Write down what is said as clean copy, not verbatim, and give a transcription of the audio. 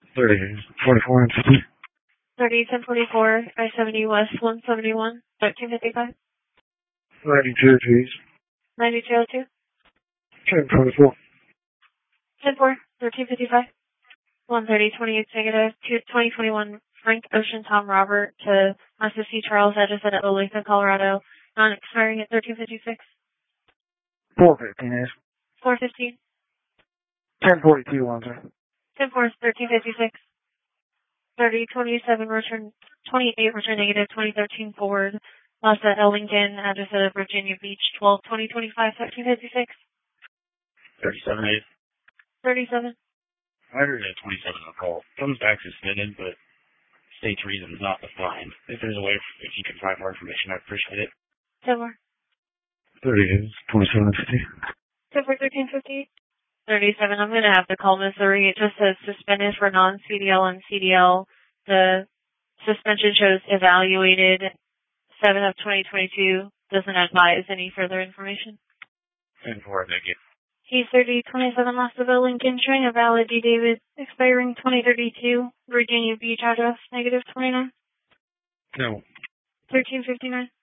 30, 44 and 50. 30, 1044, I-70 West, 171, 1355. 92, please. 9202. 1044. 10-4, 1355. 130, 28 negative, 2021 Frank Ocean Tom Robert to Master C. Charles Edison at Olathe, Colorado, non-expiring at 1356. 415 is. 415. 1042, one, sir. 10-4, 1356. 3027 return 28 return negative 2013 Ford. Lost at Ellington, address of Virginia Beach, 12-2025, 1356. 37 8. 37. I heard a 27 on the call. Comes back suspended, but state's reason is not defined. If there's a way, if you can find more information, I'd appreciate it. 10-4. 30 is. 27 and 50. 10-4, 1350. 37. I'm going to have to call Missouri. It just says suspended for non-CDL and CDL. The suspension shows evaluated 7 of 2022. Doesn't advise any further information. 10-4, thank you. He's 3027 Massaville, Lincoln, showing a valid D. David, expiring 2032, Virginia Beach address, negative 29. No. 1359.